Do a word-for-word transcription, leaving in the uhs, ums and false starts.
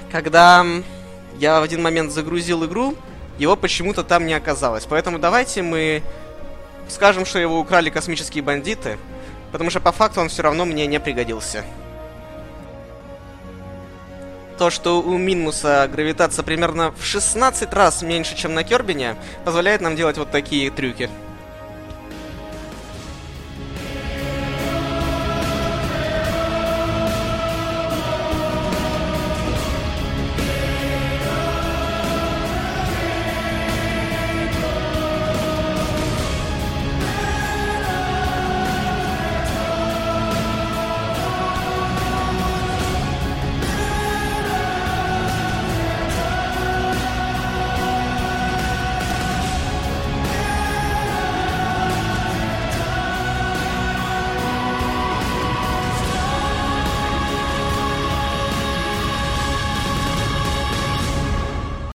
когда я в один момент загрузил игру, его почему-то там не оказалось. Поэтому давайте мы скажем, что его украли космические бандиты, потому что по факту он все равно мне не пригодился. То, что у Минмуса гравитация примерно в шестнадцать раз меньше, чем на Кербине, позволяет нам делать вот такие трюки.